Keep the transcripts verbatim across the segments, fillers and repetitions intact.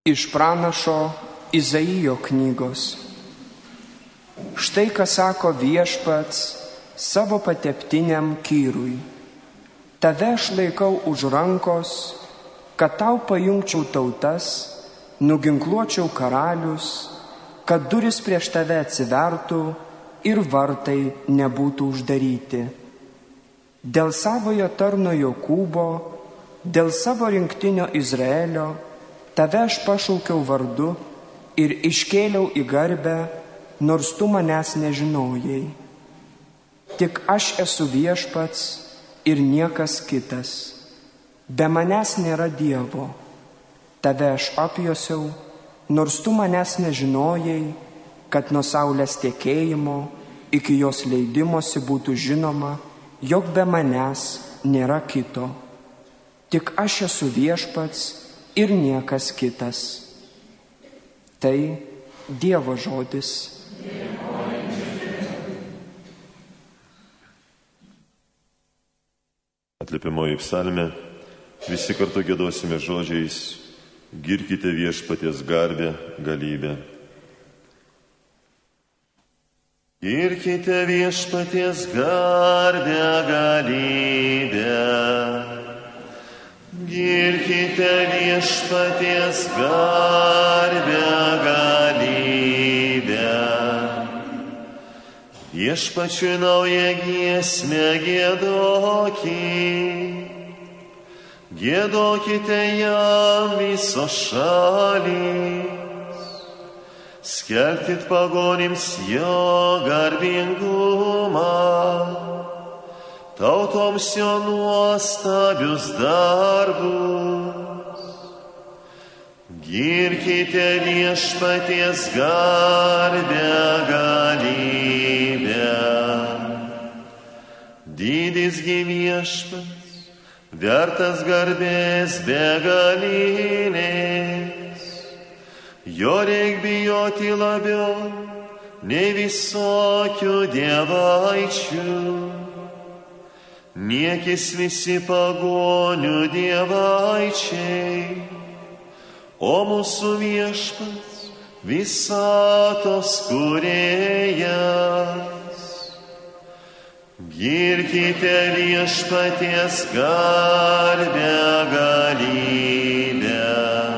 Iš pranašo Izaijo knygos. Štai ką sako Viešpats savo pateptiniam Kyrui. Tave aš laikau už rankos, kad tau pajungčiau tautas, nuginkluočiau karalius, kad duris prieš tave atsivertų ir vartai nebūtų uždaryti. Dėl savojo tarno Jokūbo, dėl savo rinktinio Izraelio, tave aš pašaukiau vardu ir iškėliau į garbę, nors tu manęs nežinojai. Tik aš esu Viešpats ir niekas kitas. Be manęs nėra Dievo. Tave aš apjuosiau, nors tu manęs nežinojai, kad nuo saulės tekėjimo iki jos leidimosi būtų žinoma, jog be manęs nėra kito. Tik aš esu Viešpats ir niekas kitas. Tai Dievo žodis. Atliepiamoji psalmė, visi kartu giedosime žodžiais: girkite Viešpaties garbę, galybę. Girkite Viešpaties garbę, galybę. Girkite Viešpaties garbę, galybę. Viešpačiui naują giesmę giedokit. Giedokite jam visos šalys. Skelbkit pagonims jo garbingumą. Tautoms jo nuostabius darbus. Girkite Viešpaties garbę, galybę. Didisgi Viešpats, vertas garbės begalinės. Jo reik bijoti labiau nei visokių dievaičių. Niekis visi pagonių dievaičiai, o mūsų Viešpats visatos kūrėjas. Girkite Viešpaties garbę, galybę.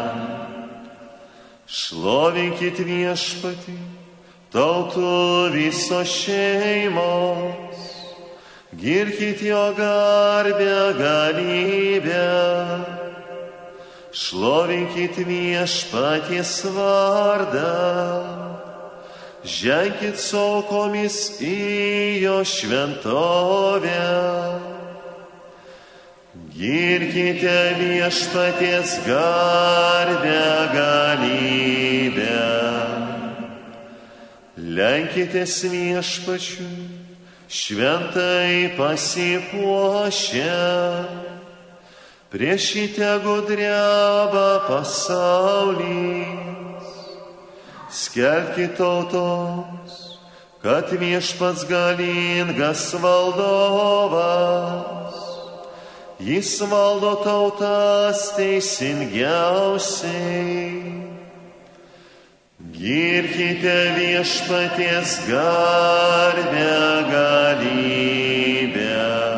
Šlovinkit Viešpatį, tautų visos šeimos. Girkit jo garbę, galybę. Šlovinkit Viešpaties vardą. Ženkit su aukomis į jo šventovę. Girkite Viešpaties garbę, galybę. Lenkitės Viešpačiui, šventai pasipuošę. Prieš jį tegu dreba pasaulis. Skelbkit tautoms, kad Viešpats galingas valdovas. Jis valdo tautas teisingiausiai. Girkite Viešpaties garbę, galybę.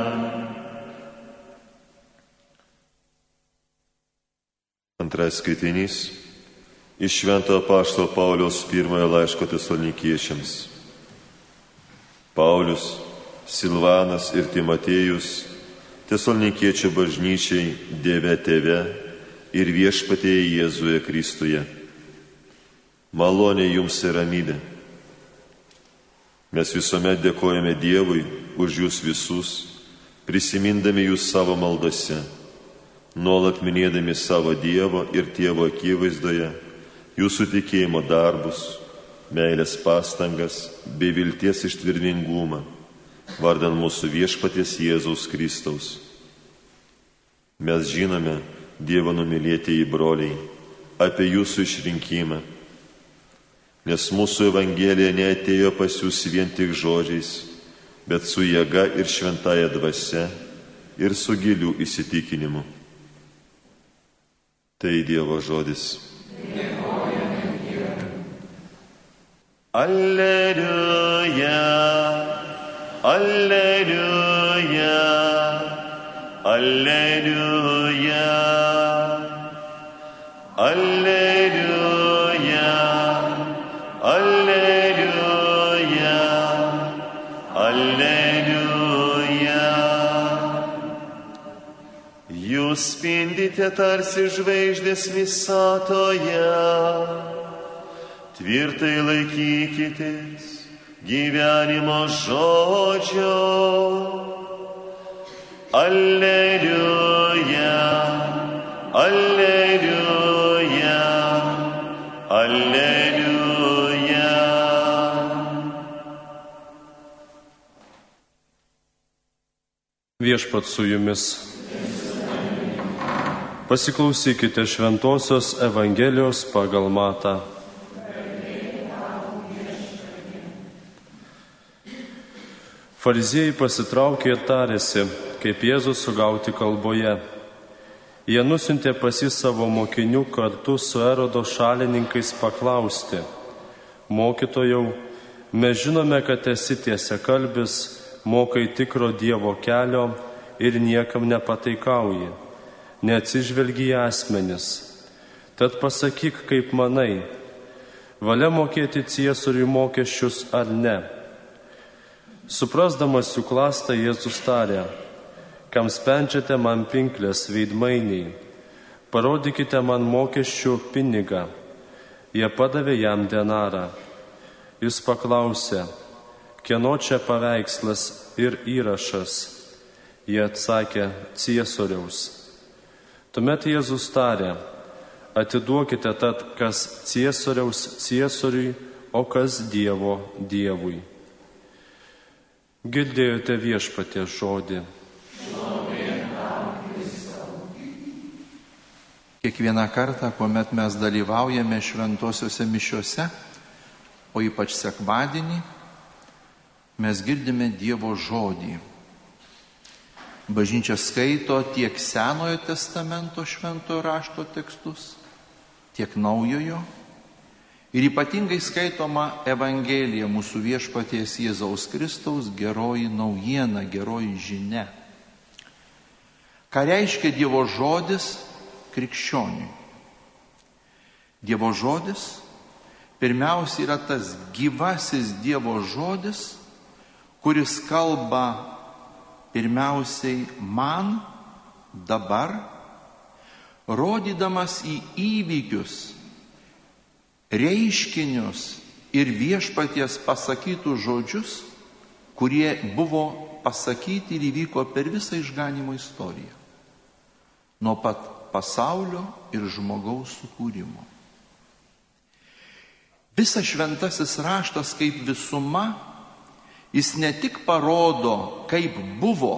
Antras skaitinys iš Švento apaštalo Pauliaus pirmojo laiško Tesalonikiečiams. Paulius, Silvanas ir Timotiejus Tesalonikiečių bažnyčiai Dieve Tėve ir Viešpatyje Jėzuje Kristuje. Malonė jums ir ramybė. Mes visuomet dėkojame Dievui už jūs visus, prisimindami jūs savo maldose, nuolat minėdami savo Dievo ir Tėvo akivaizdoje, jūsų tikėjimo darbus, meilės pastangas bei vilties ištvermingumą, vardan mūsų Viešpaties Jėzaus Kristaus. Mes žinome, Dievo numylėtieji broliai, apie jūsų išrinkimą, nes mūsų Evangelija neatėjo pas jūs vien tik žodžiais, bet su jėga ir šventąja dvasia ir su giliu įsitikinimu. Tai Dievo žodis. Alleluja, alleluja, alleluja, alleluja, alleluja, alleluja. Jūs spindite tarsi žvaigždės visatoje, tvirtai laikykitės gyvenimo žodžio. Alleluja, alleluja, alleluja. Viešpat su jumis. Pasiklausykite Šventosios Evangelijos pagal Matą. Fariziejai pasitraukė ir tarėsi, kaip Jėzus sugauti kalboje. Jie nusiuntė pas jį savo mokinių kartu su Erodo šalininkais paklausti: Mokytojau, mes žinome, kad esi tiesiakalbis, mokai tikro Dievo kelio ir niekam nepataikauji, neatsižvelgi į asmenis. Tad pasakyk, kaip manai, valia mokėti Ciesoriui mokesčius ar ne? Suprasdamas jų klastą, Jėzus tarė: Kam spendžiate man pinklės veidmainiai, parodykite man mokesčių pinigą. Jie padavė jam denarą. Jis paklausė: Kieno čia paveikslas ir įrašas? Jie atsakė: Ciesoriaus. Tuomet Jėzus tarė: Atiduokite tad, kas Ciesoriaus Ciesoriui, o kas Dievo Dievui. Girdėjote Viešpaties žodį. Kiekvieną kartą, kuomet mes dalyvaujame šventosiuose mišiuose, o ypač sekmadienį, mes girdime Dievo žodį. Bažnyčia skaito tiek Senojo testamento šventojo rašto tekstus, tiek Naujojo, ir ypatingai skaitoma Evangelija, mūsų Viešpaties Jėzaus Kristaus geroji naujiena, geroji žinia. Ką reiškia Dievo žodis krikščioniui? Dievo žodis pirmiausia yra tas gyvasis Dievo žodis, kuris kalba pirmiausiai man dabar, rodydamas į įvykius, reiškinius ir Viešpaties pasakytus žodžius, kurie buvo pasakyti ir įvyko per visą išganymo istoriją, nuo pat pasaulio ir žmogaus sukūrimo. Visas šventasis raštas kaip visuma, jis ne tik parodo, kaip buvo,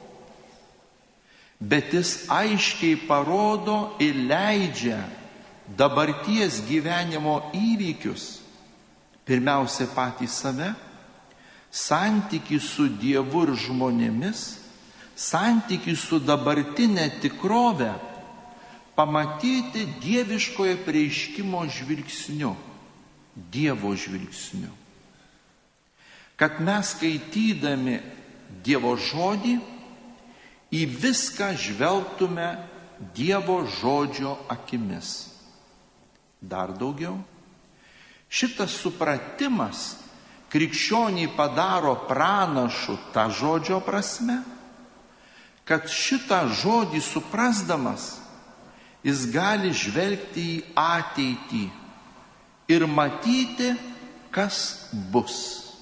bet jis aiškiai parodo ir leidžia dabarties gyvenimo įvykius, pirmiausia patį save, santykį su Dievu ir žmonėmis, santykį su dabartinė tikrove, pamatyti dieviškoje prieiškimo žvilgsniu, Dievo žvilgsniu. Kad mes skaitydami Dievo žodį į viską žvelgtume Dievo žodžio akimis. Dar daugiau, šitas supratimas krikščionį padaro pranašu tą žodžio prasme, kad šitą žodį suprasdamas, jis gali žvelgti į ateitį ir matyti, kas bus.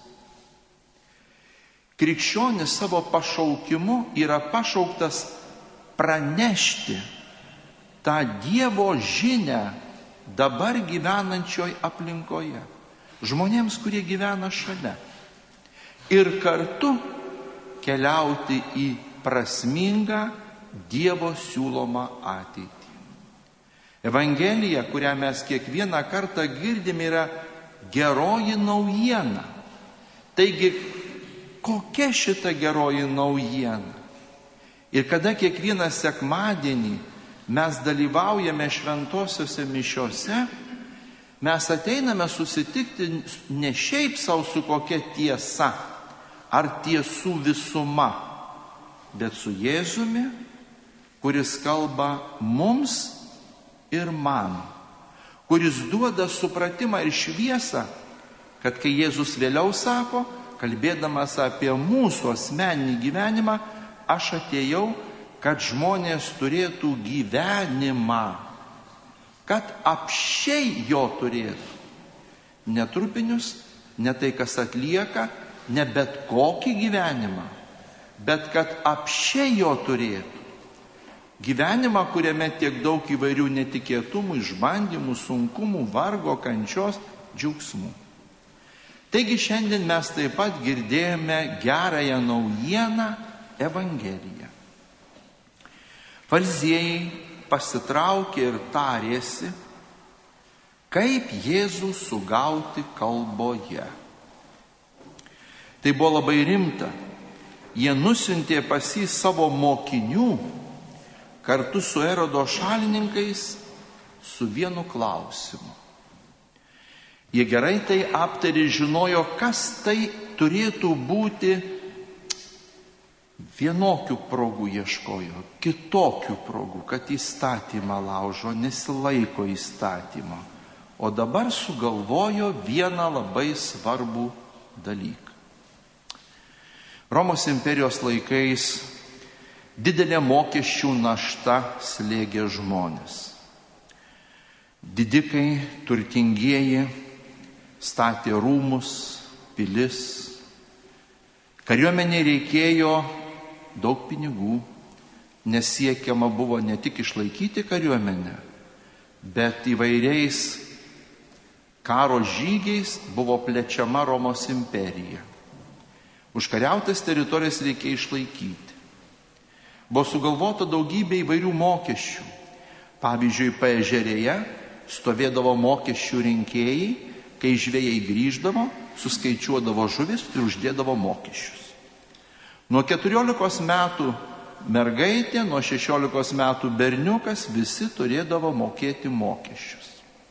Krikščionis savo pašaukimu yra pašauktas pranešti tą Dievo žinią dabar gyvenančioj aplinkoje, žmonėms, kurie gyvena šalia, ir kartu keliauti į prasmingą Dievo siūlomą ateitį. Evangelija, kurią mes kiekvieną kartą girdime, yra geroji naujiena. Taigi, kokia šita geroji naujiena? Ir kada kiekvieną sekmadienį mes dalyvaujame šventosiuose mišiuose, Mes ateiname susitikti ne šiaip savo su kokia tiesa ar tiesų visuma, bet su Jėzumi, kuris kalba mums ir man, kuris duoda supratimą ir šviesą, kad kai Jėzus vėliau sako, kalbėdamas apie mūsų asmeninį gyvenimą, aš atėjau, kad žmonės turėtų gyvenimą, kad apsčiai jo turėtų. Ne trupinius, ne tai, kas atlieka, ne bet kokį gyvenimą, bet kad apsčiai jo turėtų. Gyvenimą, kuriame tiek daug įvairių netikėtumų, išbandymų, sunkumų, vargo, kančios, džiaugsmų. Taigi šiandien mes taip pat girdėjome gerąją naujieną Evangeliją. Fariziejai pasitraukė ir tarėsi, kaip Jėzų sugauti kalboje. Tai buvo labai rimta. Jie nusiuntė pas jį savo mokinių kartu su Erodo šalininkais su vienu klausimu. Jie gerai tai aptarė, žinojo, kas tai turėtų būti. Vienokių progų ieškojo, kitokių progų, kad įstatymą laužo, nesilaiko įstatymą. O dabar sugalvojo vieną labai svarbų dalyką. Romos imperijos laikais didelė mokesčių našta slėgė žmonės. Didikai, turtingieji statė rūmus, pilis. Kariuomenė reikėjo daug pinigų, nes siekiama buvo ne tik išlaikyti kariuomenę, bet įvairiais karo žygiais buvo plečiama Romos imperija. Užkariautas teritorijas reikėjo išlaikyti. Buvo sugalvota daugybė įvairių mokesčių. Pavyzdžiui, Paežerėje stovėdavo mokesčių rinkėjai, kai žvejai grįždavo, suskaičiuodavo žuvis ir uždėdavo mokesčius. Nuo keturiolikos metų mergaitė, nuo šešiolikos metų berniukas visi turėdavo mokėti mokesčius.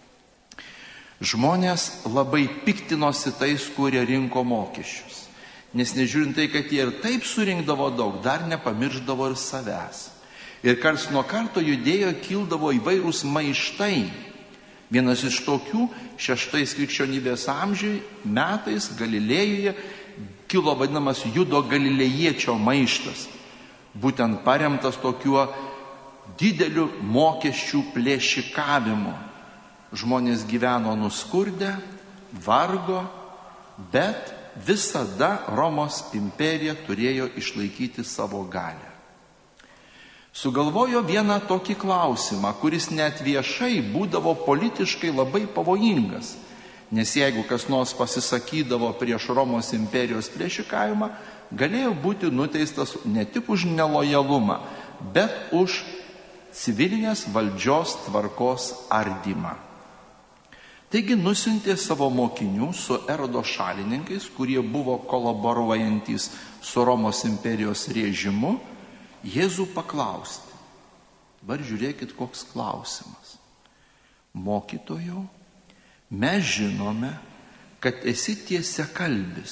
Žmonės labai piktinosi tais, kurie rinko mokesčius. Nes nežiūrint tai, kad jie ir taip surinkdavo daug, dar nepamirždavo ir savęs. Ir karts nuo karto judėjo, kildavo įvairūs maištai. Vienas iš tokių šeštais krikščionybės amžiui metais Galilėjoje kilo vadinamas Judo Galilėjiečio maištas, būtent paremtas tokiu dideliu mokesčių plėšikavimu. Žmonės gyveno nuskurdę, vargo, bet visada Romos imperija turėjo išlaikyti savo galią. Sugalvojo vieną tokį klausimą, kuris net viešai būdavo politiškai labai pavojingas. Nes jeigu kas nors pasisakydavo prieš Romos imperijos plėšikavimą, galėjo būti nuteistas ne tik už nelojalumą, bet už civilinės valdžios tvarkos ardymą. Taigi nusiuntė savo mokinių su Erodo šalininkais, kurie buvo kolaboruojantys su Romos imperijos režimu, Jėzų paklausti. Dabar žiūrėkit, koks klausimas. Mokytojau, mes žinome, kad esi tiesiakalbis,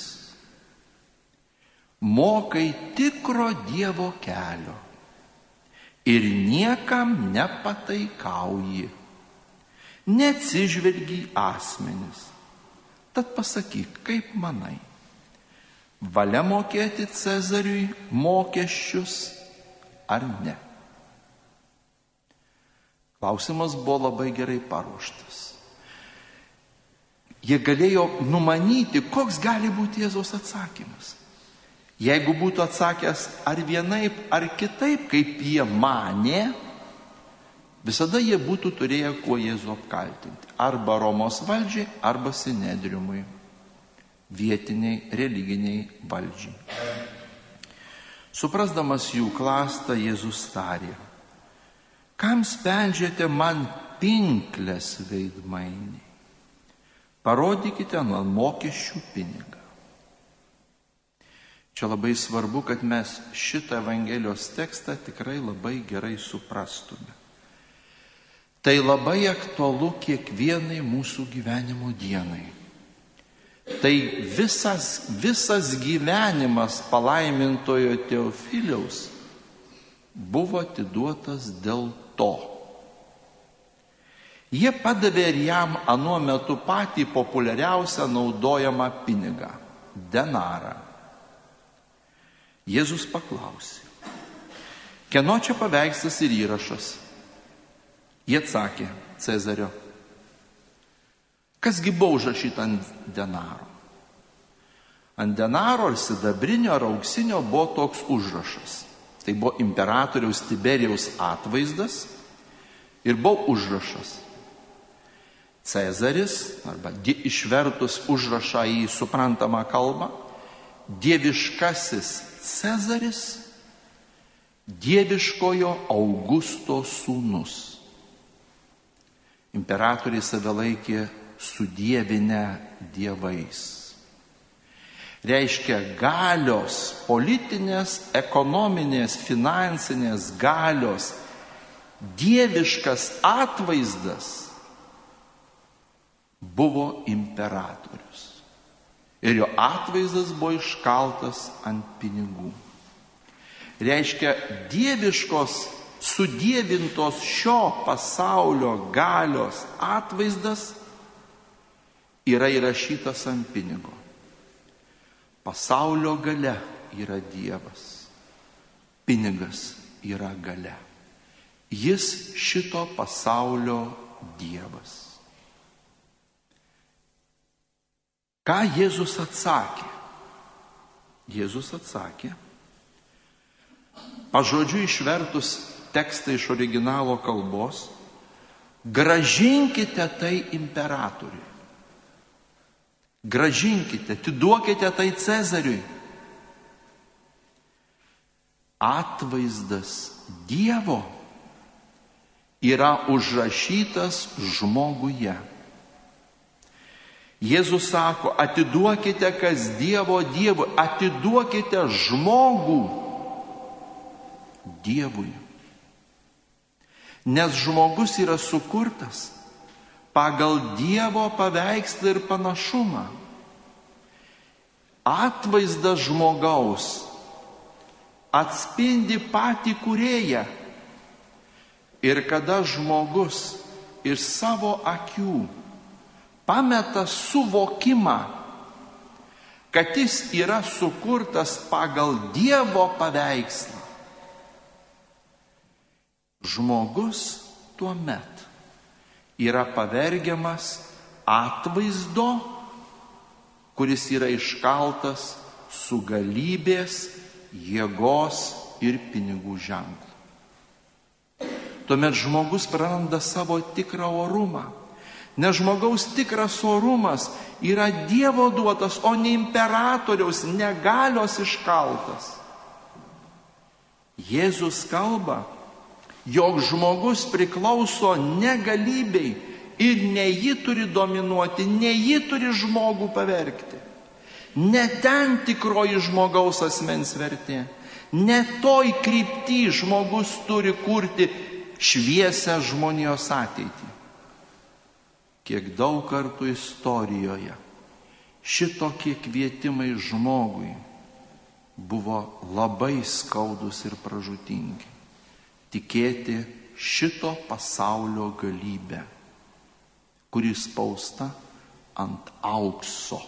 mokai tikro Dievo kelio ir niekam nepataikauji, neatsižvelgi į asmenis. Tad pasakyk, kaip manai, valia mokėti Cezariui mokesčius ar ne? Klausimas buvo labai gerai paruoštas. Jie galėjo numanyti, koks gali būti Jėzaus atsakymas. Jeigu būtų atsakęs ar vienaip, ar kitaip, kaip jie manė, visada jie būtų turėję kuo Jėzų apkaltinti. Arba Romos valdžiai, arba Sinedriumui, vietiniai religiniai valdžiai. Suprasdamas jų klastą, Jėzus tarė, kam spendžiate man pinklės veidmainį? Parodykite man mokesčių pinigą. Čia labai svarbu, kad mes šitą Evangelijos tekstą tikrai labai gerai suprastume. Tai labai aktualu kiekvienai mūsų gyvenimo dienai. Tai visas, visas gyvenimas palaimintojo Teofiliaus buvo atiduotas dėl to. Jie padavė ir jam anuo metu patį populiariausią naudojamą pinigą – denarą. Jėzus paklausė, kieno čia paveikslas ir įrašas? Jie atsakė, Cezario. Kasgi buvo užrašyta ant denaro? Ant denaro ar sidabrinio ar auksinio buvo toks užrašas. Tai buvo imperatoriaus Tiberijaus atvaizdas ir buvo užrašas. Cezaris, arba išvertus užrašą į suprantamą kalbą, dieviškasis Cezaris, dieviškojo Augusto sūnus. Imperatoriai save laikė sudievinę dievais. Reiškia galios, politinės, ekonominės, finansinės galios, dieviškas atvaizdas buvo imperatorius. Ir jo atvaizdas buvo iškaltas ant pinigų. Reiškia dieviškos sudievintos šio pasaulio galios atvaizdas yra įrašytas ant pinigo. Pasaulio galia yra Dievas. Pinigas yra galia. Jis šito pasaulio Dievas. Ką Jėzus atsakė? Jėzus atsakė, pažodžiu išvertus tekstą iš originalo kalbos, gražinkite tai imperatoriui. Gražinkite, atiduokite tai Cezariui. Atvaizdas Dievo yra užrašytas žmoguje. Jėzus sako, atiduokite kas Dievo Dievui, atiduokite žmogų Dievui. Nes žmogus yra sukurtas pagal Dievo paveikslą ir panašumą. Atvaizdas žmogaus atspindi patį kūrėją. Ir kada žmogus iš savo akių pameta suvokimą, kad jis yra sukurtas pagal Dievo paveikslą, žmogus tuomet yra pavergiamas atvaizdo, kuris yra iškaltas su galybės, jėgos ir pinigų ženklu. Tuomet žmogus praranda savo tikrą orumą, nes žmogaus tikras orumas yra Dievo duotas, o ne imperatoriaus negalios iškaltas. Jėzus kalba, jog žmogus priklauso ne galybei ir ne jį turi dominuoti, ne jį turi žmogų pavergti. Ne ten tikroji žmogaus asmens vertė, ne toj krypty žmogus turi kurti šviesią žmonijos ateitį. Kiek daug kartų istorijoje šitokie kvietimai žmogui buvo labai skaudus ir pražūtingi. Tikėti šito pasaulio galybę, kuri spausta ant aukso.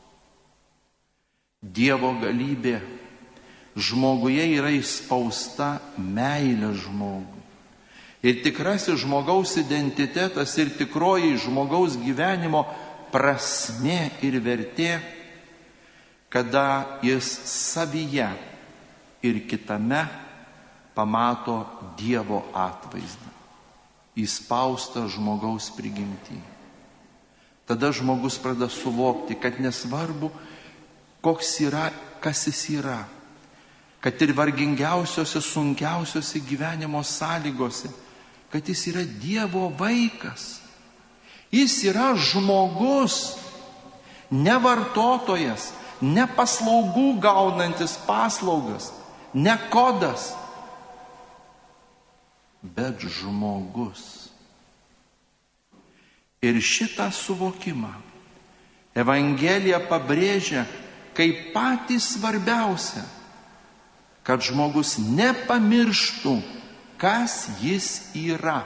Dievo galybė žmoguje yra įspausta meilė žmogui. Ir tikrasis žmogaus identitetas ir tikroji žmogaus gyvenimo prasmė ir vertė, kada jis savyje ir kitame pamato Dievo atvaizdą, įspaustą žmogaus prigimtį. Tada žmogus pradeda suvokti, kad nesvarbu, koks yra, kas jis yra, kad ir vargingiausiose, sunkiausiose gyvenimo sąlygose, kad jis yra Dievo vaikas. Jis yra žmogus, ne vartotojas, ne paslaugų gaunantis paslaugas, ne kodas, bet žmogus, Ir šitą suvokimą Evangelija pabrėžia kaip patį svarbiausią, kad žmogus nepamirštų, kas jis yra.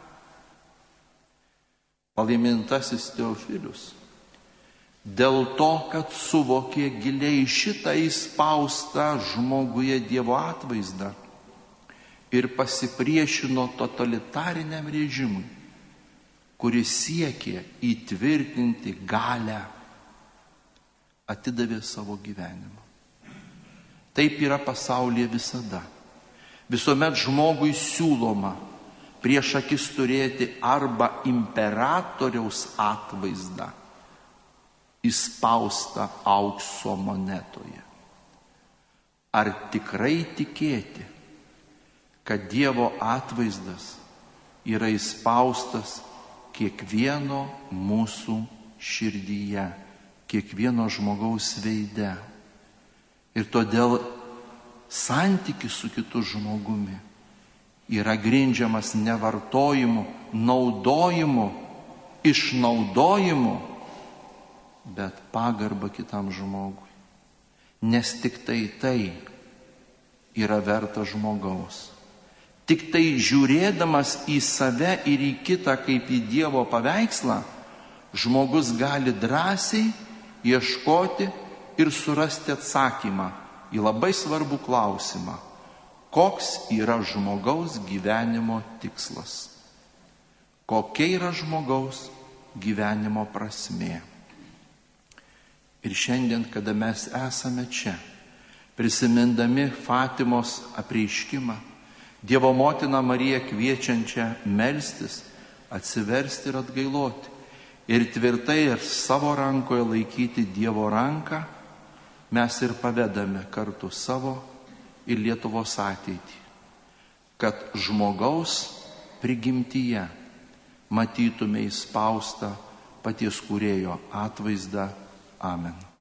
Palaimintasis Teofilius dėl to, kad suvokė giliai šitą įspaustą žmoguje Dievo atvaizdą ir pasipriešino totalitariniam režimui, kuris siekė įtvirtinti galią, atidavė savo gyvenimą. Taip yra pasaulyje visada. Visuomet žmogui siūloma prieš akis turėti arba imperatoriaus atvaizdą įspaustą aukso monetoje. Ar tikrai tikėti, kad Dievo atvaizdas yra įspaustas kiekvieno mūsų širdyje, kiekvieno žmogaus veide. Ir todėl santykis su kitu žmogumi yra grindžiamas ne vartojimu, naudojimu, išnaudojimu, bet pagarba kitam žmogui. Nes tik tai tai yra verta žmogaus. Tik tai žiūrėdamas į save ir į kitą kaip į Dievo paveikslą, žmogus gali drąsiai ieškoti ir surasti atsakymą į labai svarbų klausimą, koks yra žmogaus gyvenimo tikslas, kokia yra žmogaus gyvenimo prasmė. Ir šiandien, kada mes esame čia, prisimindami Fatimos apreiškimą, Dievo motiną Mariją kviečiančią melstis, atsiversti ir atgailoti, ir tvirtai ir savo rankoje laikyti Dievo ranką, mes ir pavedame kartu savo ir Lietuvos ateitį, kad žmogaus prigimtyje matytume įspaustą paties Kūrėjo atvaizdą. Amen.